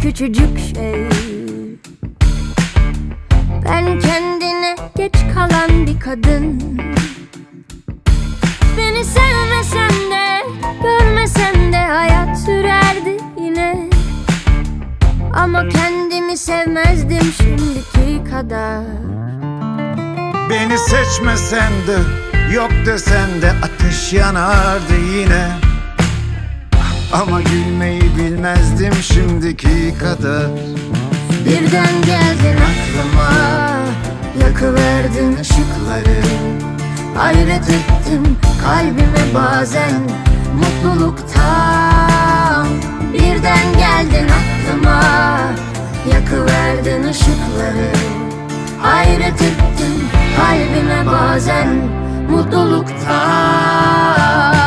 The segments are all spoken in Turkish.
küçücük şey. Ben kendine geç kalan bir kadın. Beni sevmesen de, görmesen de hayat sürerdi yine. Ama kendimi sevmezdim şimdiki kadar. Beni seçmesen de, yok desen de ateş yanardı yine. Ama gülmeyi bilmezdim şimdiki kadar. Birden geldin aklıma, yakıverdin ışıkları. Hayret ettim kalbime bazen mutluluktan. Birden geldin aklıma, yakıverdin ışıkları. Hayret ettim kalbime bazen mutluluktan.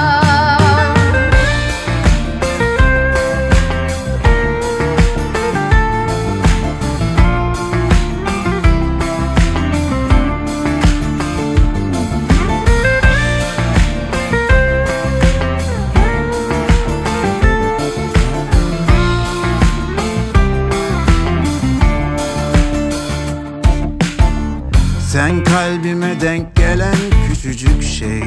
Sen kalbime denk gelen küçücük şey.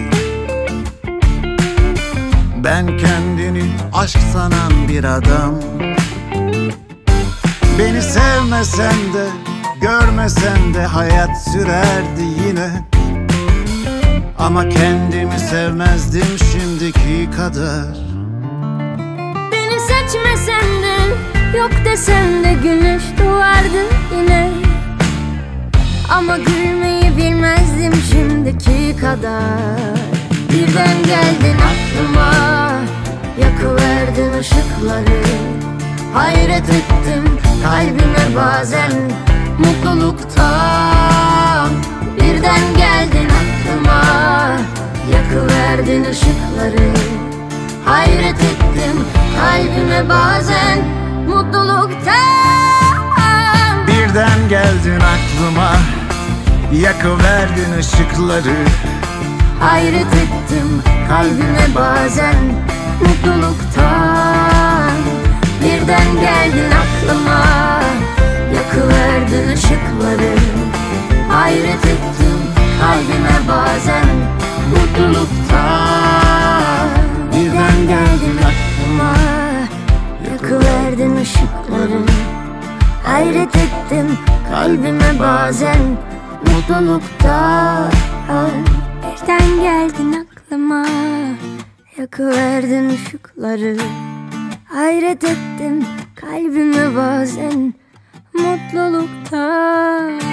Ben kendini aşk sanan bir adam. Beni sevmesen de, görmesen de hayat sürerdi yine. Ama kendimi sevmezdim şimdiki kadar. Beni seçmesen de, yok desen de güneş doğardı yine. Ama gülmeyi bilmezdim şimdiki kadar. Birden geldin aklıma, yakıverdin ışıkları. Hayret ettim kalbime bazen mutluluktan. Birden geldin aklıma, yakıverdin ışıkları. Hayret ettim kalbime bazen mutluluktan. Birden geldin aklıma, yakıverdin ışıkları. Hayret ettim kalbime bazen mutluluktan. Birden geldin aklıma, yakıverdin ışıkları. Hayret ettim kalbime bazen mutluluktan. Birden geldin aklıma, yakıverdin ışıkları. Hayret ettim kalbime bazen mutluluktan. Birden geldin aklıma, yakıverdin ışıkları. Hayret ettim kalbime bazen mutluluktan.